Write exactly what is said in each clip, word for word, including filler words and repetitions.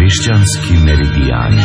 Hrišćanski meridijani.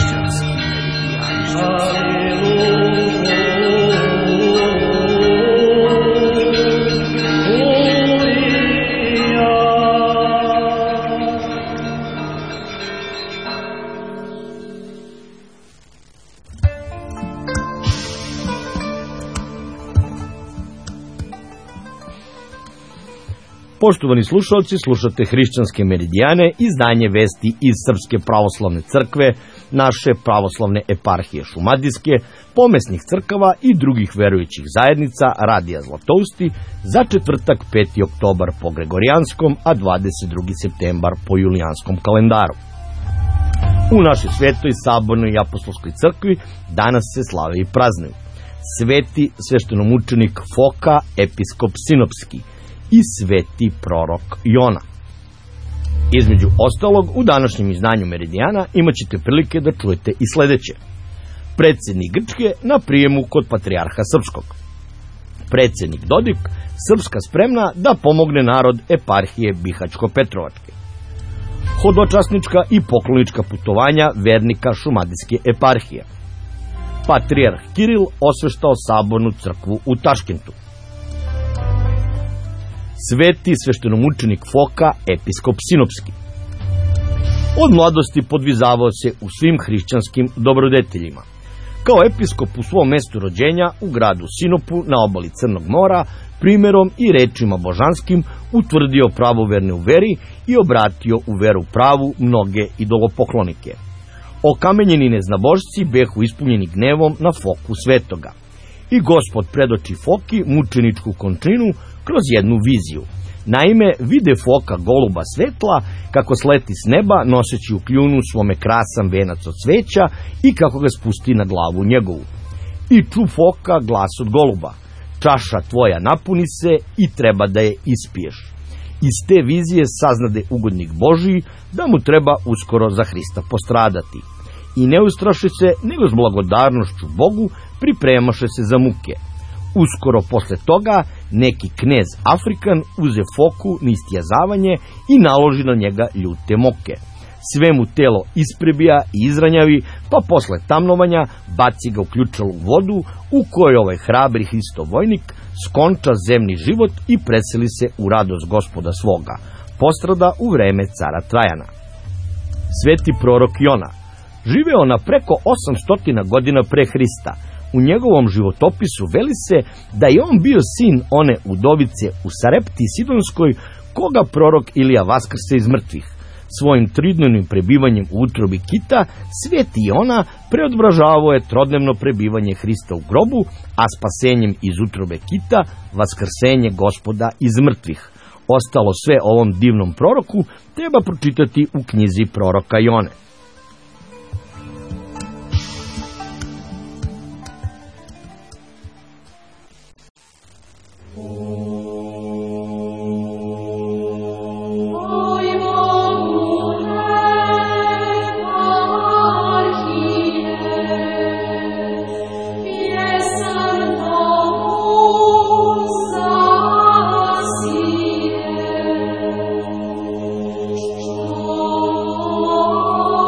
Poštovani slušalci, slušate Hrišćanske meridijane, izdanje vesti iz Srpske pravoslavne crkve, naše pravoslavne eparhije Šumadijske, pomesnih crkava i drugih verujućih zajednica Radija Zlatousti za četvrtak peti oktobar po Gregorijanskom, a dvadeset drugi septembar po Julijanskom kalendaru. U našoj svetoj, sabornoj i apostolskoj crkvi danas se slave i praznuju sveti sveštenomučenik Foka, episkop Sinopski, i sveti prorok Jona. Između ostalog, u današnjem izdanju Meridijana imat ćete prilike da čujete i sledeće. Predsednik Grčke na prijemu kod patrijarha Srpskog. Predsednik Dodik, Srpska spremna da pomogne narod eparhije Bihaćko-Petrovačke. Hodočasnička i poklonička putovanja vernika Šumadijske eparhije. Patrijarh Kiril osveštao sabornu crkvu u Taškentu. Sveti sveštenomučenik Foka, episkop Sinopski. Od mladosti podvizavao se u svim hrišćanskim dobrodeteljima. Kao episkop u svom mestu rođenja, u gradu Sinopu na obali Crnog mora, primerom i rečima božanskim utvrdio pravoverne u veri i obratio u veru pravu mnoge idolopoklonike. Okamenjeni neznabošci behu ispunjeni gnevom na Foku svetoga. I Gospod predoči Foki mučeničku končinu kroz jednu viziju. Naime, vide Foka goluba svetla kako sleti s neba noseći u kljunu svome krasan venac od sveća i kako ga spusti na glavu njegovu. I ču Foka glas od goluba: čaša tvoja napuni se i treba da je ispiješ. Iz te vizije saznade ugodnik Božiji da mu treba uskoro za Hrista postradati. I ne ustraši se, nego s blagodarnošću Bogu pripremaše se za muke. Uskoro posle toga neki knez Afrikan uze Foku na istjazavanje i naloži na njega ljute moke. Sve mu telo isprebija i izranjavi, pa posle tamnovanja baci ga u ključalu vodu u kojoj ovaj hrabri Hristov vojnik skonča zemni život i preseli se u radost Gospoda svoga. Postrada u vreme cara Trajana. Sveti prorok Jona živeo na preko osamsto godina pre Hrista. U njegovom životopisu veli se da je on bio sin one udovice u Sarepti Sidonskoj, koga prorok Ilija vaskrse iz mrtvih. Svojim tridnevnim prebivanjem u utrobi kita, sveti Jona preodbražavao je trodnevno prebivanje Hrista u grobu, a spasenjem iz utrobe kita vaskrsenje Gospoda iz mrtvih. Ostalo sve ovom divnom proroku treba pročitati u knjizi proroka Jone. Oh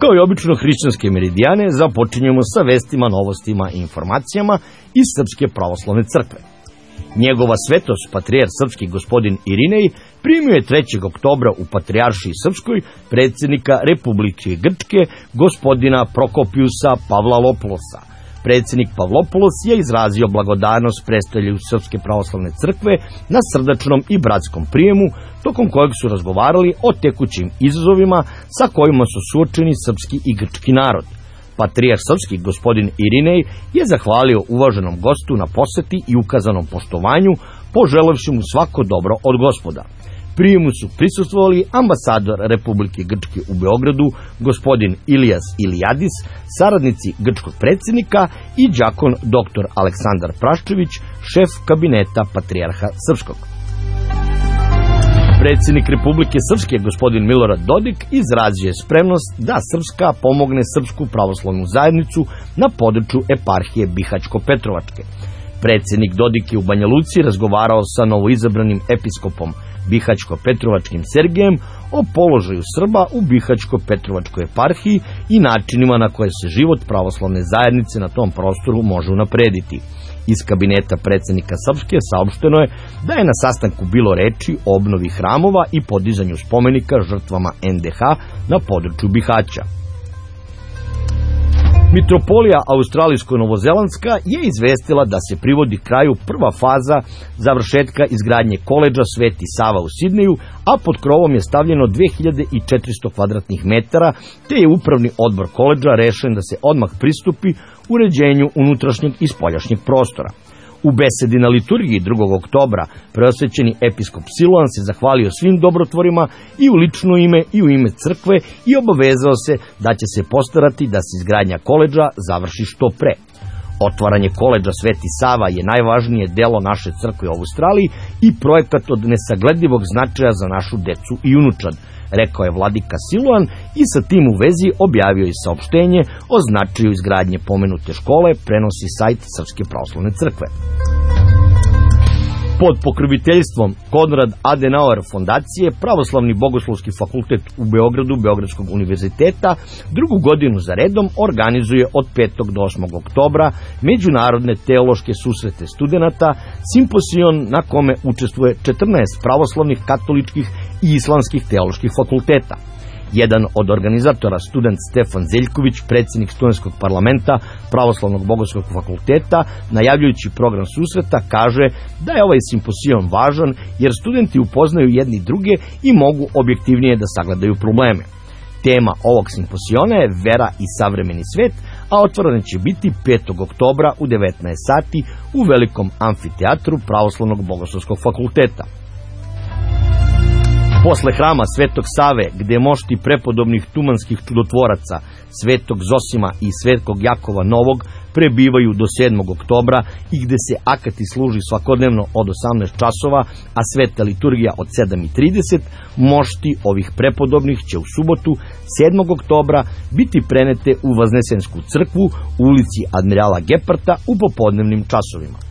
Kao i obično hrišćanske meridijane započinjemo sa vestima, novostima i informacijama iz Srpske pravoslavne crkve. Njegova svetost, patrijar srpski gospodin Irinej, primio je trećeg oktobra u Patrijaršiji Srpskoj predsjednika Republike Grčke, gospodina Prokopiusa Pavlopoulosa. Predsjednik Pavlopoulos je izrazio blagodarnost predstavljanju Srpske pravoslavne crkve na srdačnom i bratskom prijemu, tokom kojeg su razgovarali o tekućim izazovima sa kojima su suočeni srpski i grčki narod. Patrijar srpski gospodin Irinej je zahvalio uvaženom gostu na poseti i ukazanom poštovanju, poželavši mu svako dobro od Gospoda. Prijemu su prisustvovali ambasador Republike Grčke u Beogradu, gospodin Ilijas Ilijadis, saradnici grčkog predsjednika i đakon doktor Aleksandar Praščević, šef kabineta Patrijarha Srpskog. Predsjednik Republike Srpske, gospodin Milorad Dodik, izrazio je spremnost da Srpska pomogne Srpsku pravoslavnu zajednicu na području eparhije Bihaćko-Petrovačke. Predsjednik Dodik je u Banja Luci razgovarao sa novoizabranim episkopom Bihaćko-Petrovačkim Sergejem o položaju Srba u Bihaćko-Petrovačkoj eparhiji i načinima na koje se život pravoslavne zajednice na tom prostoru može unaprediti. Iz kabineta predsjednika Srpske saopšteno je da je na sastanku bilo reči o obnovi hramova i podizanju spomenika žrtvama en de ha na području Bihaća. Mitropolija Australijsko-Novozelandska je izvestila da se privodi kraju prva faza završetka izgradnje koledža Sveti Sava u Sidneju, a pod krovom je stavljeno dve hiljade četiristo kvadratnih metara, te je upravni odbor koledža rešen da se odmah pristupi uređenju unutrašnjeg i spoljašnjeg prostora. U besedi na liturgiji drugog oktobra preosvećeni episkop Siloan se zahvalio svim dobrotvorima i u lično ime i u ime crkve i obavezao se da će se postarati da se izgradnja koledža završi što pre. Otvaranje koledža Sveti Sava je najvažnije delo naše crkve u Australiji i projekat od nesagledivog značaja za našu decu i unučad, rekao je vladika Siloan i sa tim u vezi objavio i saopštenje o značaju izgradnje pomenute škole, prenosi sajt Srpske pravoslavne crkve. Pod pokroviteljstvom Konrad Adenauer fondacije, Pravoslavni bogoslovski fakultet u Beogradu Beogradskog univerziteta drugu godinu za redom organizuje od petog do osmog oktobra međunarodne teološke susrete studenata, simposion na kome učestvuje četrnaest pravoslavnih, katoličkih i islamskih teoloških fakulteta. Jedan od organizatora, student Stefan Zeljković, predsjednik studentskog parlamenta Pravoslavnog bogoslovskog fakulteta, najavljujući program susreta, kaže da je ovaj simposion važan jer studenti upoznaju jedni druge i mogu objektivnije da sagledaju probleme. Tema ovog simposiona je Vera i savremeni svet, a otvorene će biti petog oktobra u devetnaest sati u velikom amfiteatru Pravoslavnog bogoslovskog fakulteta. Posle hrama Svetog Save, gde mošti prepodobnih tumanskih čudotvoraca, Svetog Zosima i Svetog Jakova Novog prebivaju do sedmog oktobra i gde se akati služi svakodnevno od osamnaest časova, a sveta liturgija od sedam i trideset, mošti ovih prepodobnih će u subotu sedmog oktobra biti prenete u Vaznesensku crkvu u ulici Admirala Geparta u popodnevnim časovima.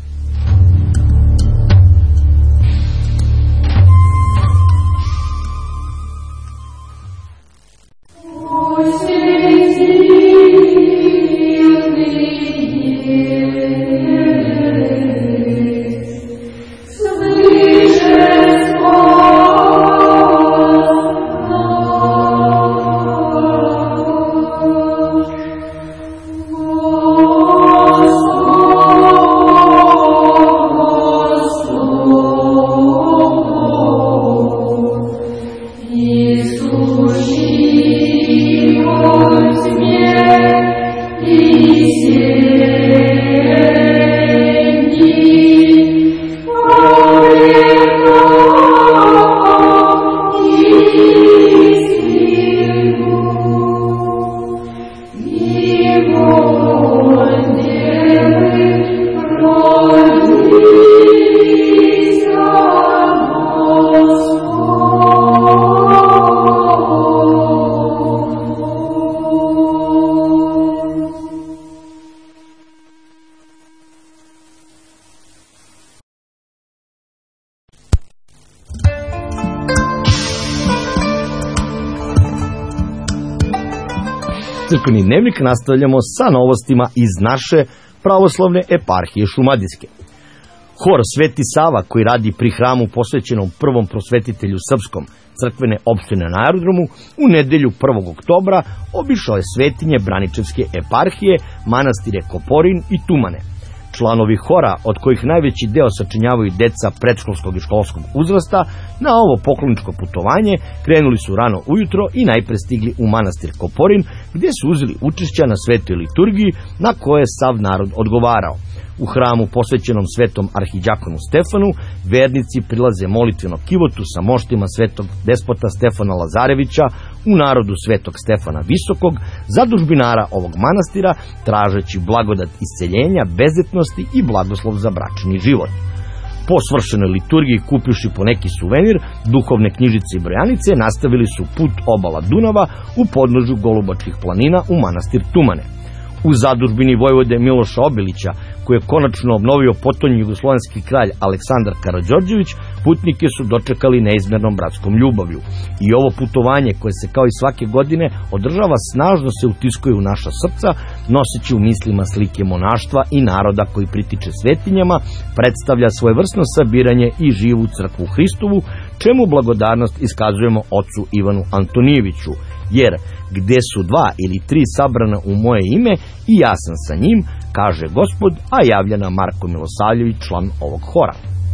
Oh crkveni dnevnik nastavljamo sa novostima iz naše pravoslavne eparhije Šumadijske. Hor Sveti Sava, koji radi pri hramu posvećenom prvom prosvetitelju srpskom crkvene opštine na aerodromu, u nedelju prvog oktobra obišao je svetinje Braničevske eparhije, manastire Koporin i Tumane. Članovi hora, od kojih najveći deo sačinjavaju deca predškolskog i školskog uzrasta, na ovo pokloničko putovanje krenuli su rano ujutro i najpre stigli u manastir Koporin, gdje su uzeli učešća na svetoj liturgiji na koje je sav narod odgovarao. U hramu posvećenom svetom arhiđakonu Stefanu, vernici prilaze molitveno kivotu sa moštima svetog despota Stefana Lazarevića, u narodu svetog Stefana Visokog, zadužbinara ovog manastira, tražeći blagodat isceljenja, bezetnosti i blagoslov za bračni život. Po svršenoj liturgiji, kupivši po neki suvenir, duhovne knjižice i brojanice, nastavili su put obala Dunava u podnožju Golubačkih planina u manastir Tumane. U zadužbini vojvode Miloša Obilića, koji je konačno obnovio potonji jugoslovenski kralj Aleksandar Karađorđević, putnike su dočekali neizmernom bratskom ljubavlju. I ovo putovanje, koje se kao i svake godine održava, snažno se utiskuje u naša srca, noseći u mislima slike monaštva i naroda koji pritiče svetinjama, predstavlja svojevrsno sabiranje i živu crkvu Hristovu, čemu blagodarnost iskazujemo ocu Ivanu Antonijeviću, jer gde su dva ili tri sabrana u moje ime, i ja sam sa njim, kaže Gospod, a javlja nam Marko Milosavljević, član ovog hora.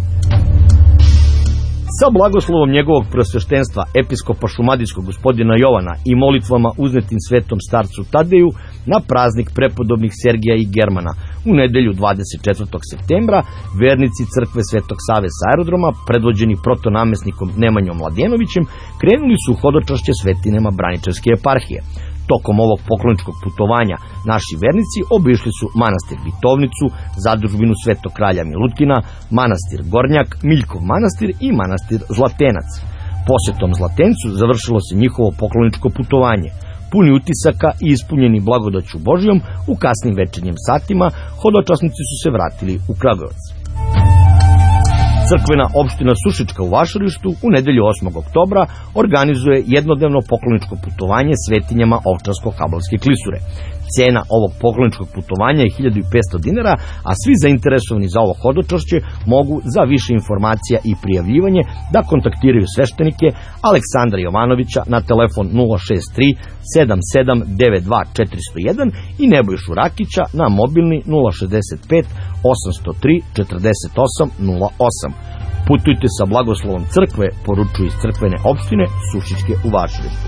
Sa blagoslovom njegovog preosveštenstva episkopa Šumadijskog gospodina Jovana i molitvama uznetim svetom starcu Tadeju na praznik prepodobnih Sergija i Germana u nedelju dvadeset četvrtog septembra, vernici crkve Svetog Save sa aerodroma, predvođeni protonamesnikom Nemanjom Mladenovićem, krenuli su u hodočašće svetinjama Braničevske eparhije. Tokom ovog pokloničkog putovanja naši vernici obišli su manastir Vitovnicu, zadužbinu Svetog kralja Milutina, manastir Gornjak, Miljkov manastir i manastir Zlatenac. Posjetom Zlatencu završilo se njihovo pokloničko putovanje. Puni utisaka i ispunjeni blagodaću Božjom, u kasnim večernjim satima hodočasnici su se vratili u Kragujevac. Crkvena opština Sušečka u Vašarištu u nedelju osmog oktobra organizuje jednodnevno pokloničko putovanje svetinjama Ovčarsko-Kablarske klisure. Cena ovog pokloničkog putovanja je hiljadu petsto dinara, a svi zainteresovani za ovo hodočašće mogu za više informacija i prijavljivanje da kontaktiraju sveštenike Aleksandra Jovanovića na telefon nula šest tri sedam sedam devet dva četiri zero jedan i Nebojšu Rakića na mobilni nula šezdeset pet osamsto tri četrdeset osam nula osam. Putujte sa blagoslovom crkve, poručuju iz crkvene opštine Sušičke u Vašarištu.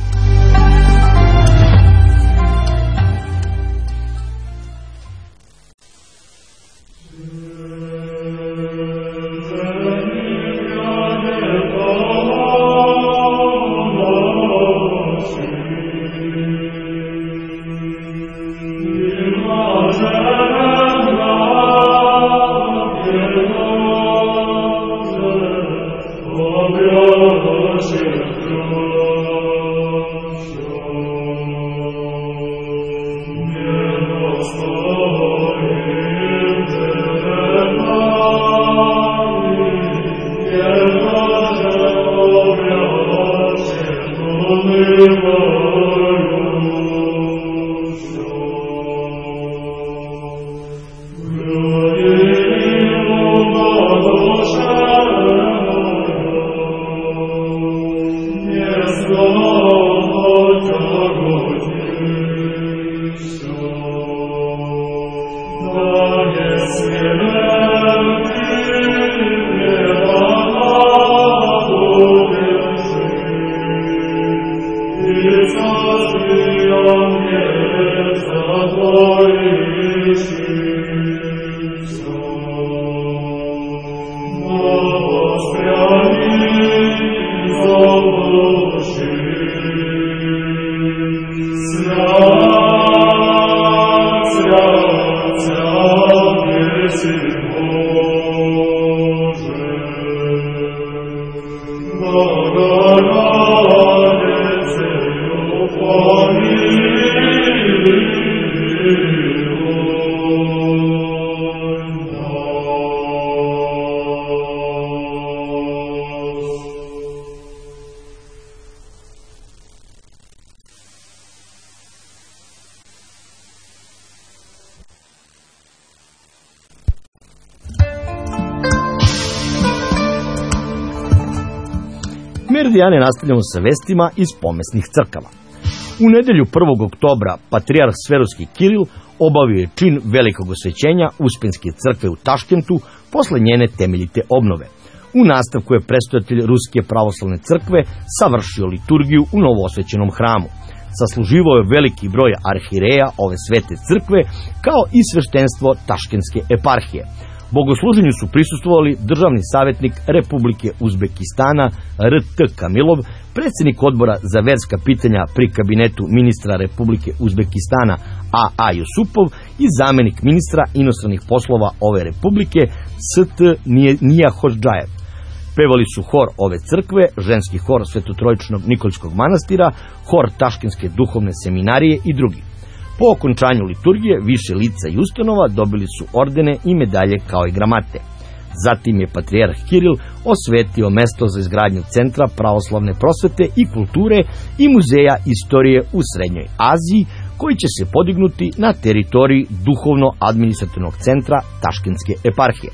Meridijane nastavljamo sa vestima iz pomesnih crkava. U nedelju prvog oktobra patrijarh Sverovski Kiril obavio je čin velikog osvećenja Uspenske crkve u Taškentu posle njene temeljite obnove. U nastavku je predstavitelj Ruske pravoslavne crkve savršio liturgiju u novoosvećenom hramu. Sasluživao je veliki broj arhireja ove svete crkve, kao i sveštenstvo Taškenske eparhije. Bogosluženju su prisustvovali državni savjetnik Republike Uzbekistana R T Kamilov, predsjednik odbora za verska pitanja pri kabinetu ministra Republike Uzbekistana A A Jusupov i zamjenik ministra inostranih poslova ove republike S T Nijahoždžajev. Pevali su hor ove crkve, ženski hor Svetotrojičnog Nikoljskog manastira, hor Taškenske duhovne seminarije i drugi. Po okončanju liturgije više lica i ustanova dobili su ordene i medalje kao i gramate. Zatim je patrijarh Kiril osvetio mesto za izgradnju Centra pravoslavne prosvete i kulture i Muzeja istorije u Srednjoj Aziji, koji će se podignuti na teritoriji duhovno-administrativnog centra Taškenske eparhije.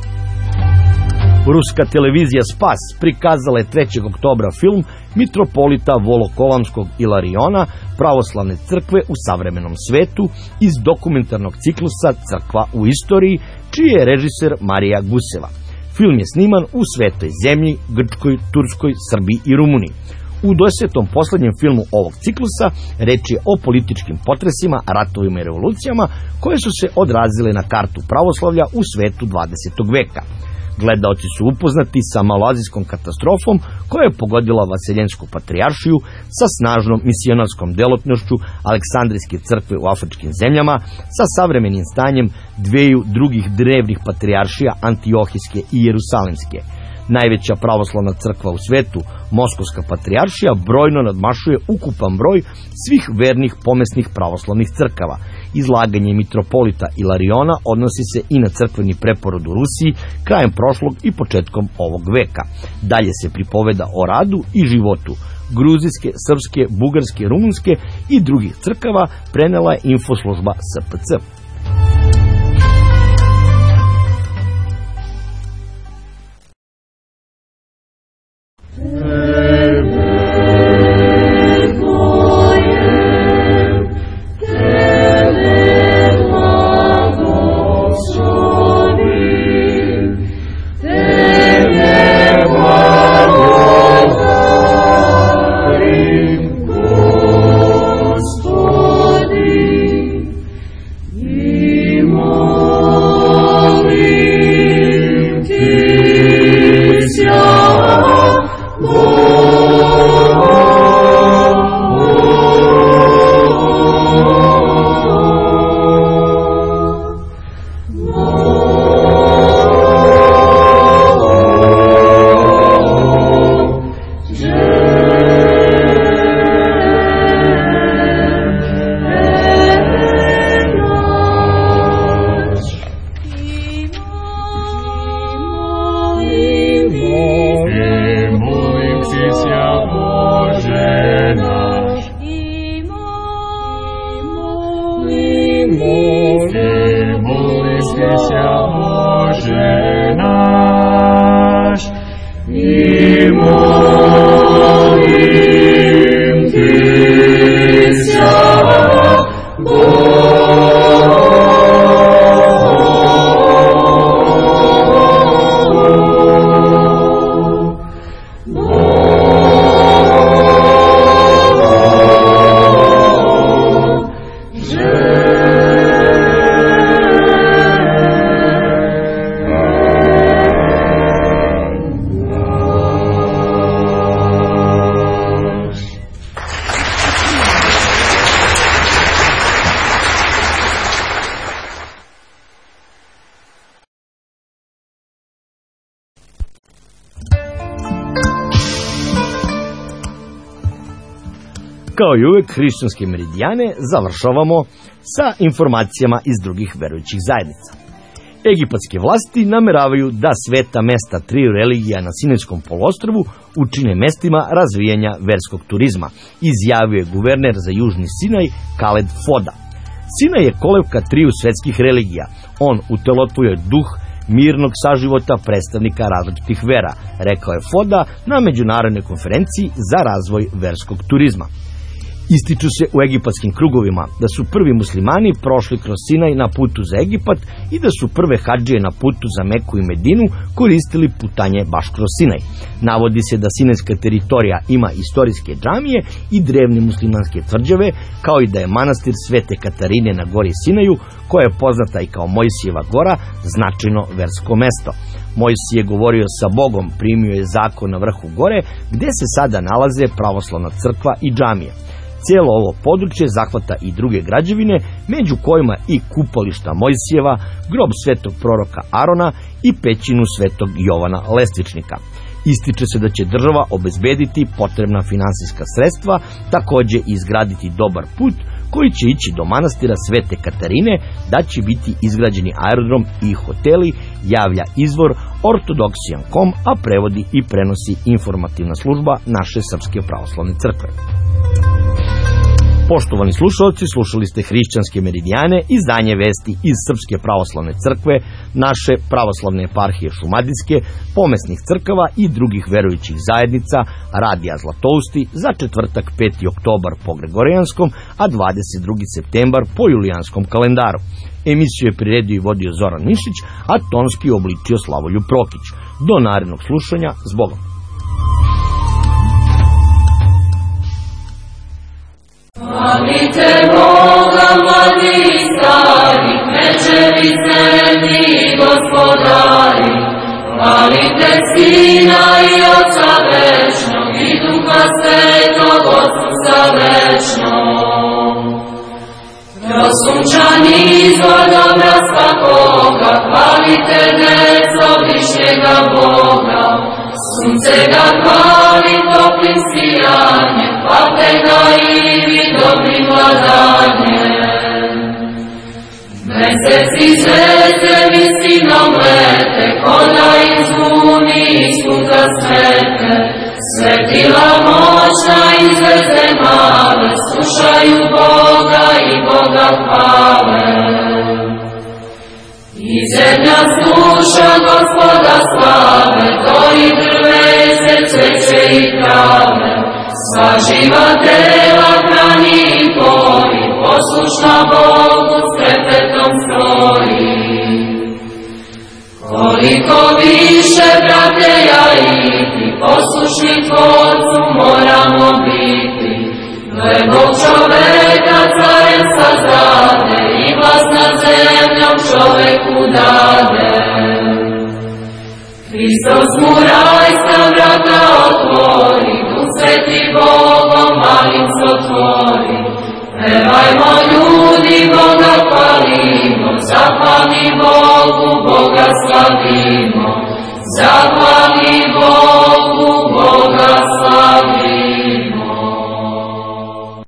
Ruska televizija Spas prikazala je trećeg oktobra film mitropolita Volokovanskog Ilariona pravoslavne crkve u savremenom svetu iz dokumentarnog ciklusa Crkva u istoriji, čiji je režiser Marija Guseva. Film je sniman u Svetoj zemlji, Grčkoj, Turskoj, Srbiji i Rumuniji. U desetom poslednjem filmu ovog ciklusa reč je o političkim potresima, ratovima i revolucijama koje su se odrazile na kartu pravoslavlja u svetu dvadesetog veka. Gledaoci su upoznati sa maloazijskom katastrofom koja je pogodila Vaseljensku patrijaršiju, sa snažnom misionarskom delotnošću Aleksandrijske crkve u afričkim zemljama, sa savremenim stanjem dveju drugih drevnih patrijaršija, Antiohijske i Jerusalimske. Najveća pravoslavna crkva u svetu, Moskovska patrijaršija, brojno nadmašuje ukupan broj svih vernih pomesnih pravoslavnih crkava. Izlaganje mitropolita Ilariona odnosi se i na crkveni preporod u Rusiji krajem prošlog i početkom ovog veka. Dalje se pripoveda o radu i životu gruzijske, srpske, bugarske, rumunske i drugih crkava, prenela je infoslužba S P C. Kao i uvek, hrišćanske meridijane završavamo sa informacijama iz drugih verujućih zajednica. Egipatske vlasti nameravaju da sveta mesta triju religija na Sinajskom poluostrvu učine mestima razvijanja verskog turizma, izjavio je guverner za Južni Sinaj Khaled Foda. Sinaj je kolevka triju svetskih religija. On utelotvuje duh mirnog saživota predstavnika različitih vera, rekao je Foda na međunarodnoj konferenciji za razvoj verskog turizma. Ističu se u egipatskim krugovima da su prvi muslimani prošli kroz Sinaj na putu za Egipat i da su prve hadžije na putu za Meku i Medinu koristili putanje baš kroz Sinaj. Navodi se da sinajska teritorija ima istorijske džamije i drevne muslimanske tvrđave, kao i da je manastir Svete Katarine na gori Sinaju, koja je poznata i kao Mojsijeva gora, značajno versko mesto. Mojsije je govorio sa Bogom, primio je zakon na vrhu gore, gde se sada nalaze pravoslavna crkva i džamija. Cijelo ovo područje zahvata i druge građevine, među kojima i kupolišta Mojsijeva, grob svetog proroka Arona i pećinu svetog Jovana Lestvičnika. Ističe se da će država obezbediti potrebna finansijska sredstva, takođe i izgraditi dobar put koji će ići do manastira Svete Katarine, da će biti izgrađeni aerodrom i hoteli, javlja izvor ortodoksijan tačka com, a prevodi i prenosi informativna služba naše Srpske pravoslavne crkve. Poštovani slušalci, slušali ste Hrišćanske meridijane, izdanje vesti iz Srpske pravoslavne crkve, naše pravoslavne eparhije Šumadijske, pomesnih crkava i drugih verujućih zajednica Radija Zlatousti za četvrtak peti oktobar po Gregorijanskom, a dvadeset drugi septembar po Julijanskom kalendaru. Emisiju je priredio i vodio Zoran Mišić, a tonski obličio Slavoljub Prokić. Do narednog slušanja, s Bogom! Hvalite Boga, mladi i stari, večeri zemlji gospodari. Hvalite Sina i Oca večnog i Duha Svetog Otca večnog. Kroz sunčani izvor dobra svakoga, hvalite deco višnjega Boga. Sunce ga hvali toplim sijanjem, hvalite ga i vi dobrim vladanjem. Meseci zvezde visinom lete, koda izvuni ispunta svete. Svetila moćna i zvezde male, slušaju Boga i Boga hvale. I zemlja sluša Gospoda slave, to i drvese, cveće i trave. Sva živa tela hrani i poji, poslušna Bogu s trepetom stoji. Koliko više, brate, ja i ti, poslušni Tvorcu moramo biti. Gle Bog čoveka carem sazade i vlast nad zemljom čoveku dade. Hristos mu rajska vrata otvori, Duh Sveti Bogom malim se otvori. Pevajmo ljudi, Boga hvalimo, zahvalni Bogu, Boga slavimo. Zahvalni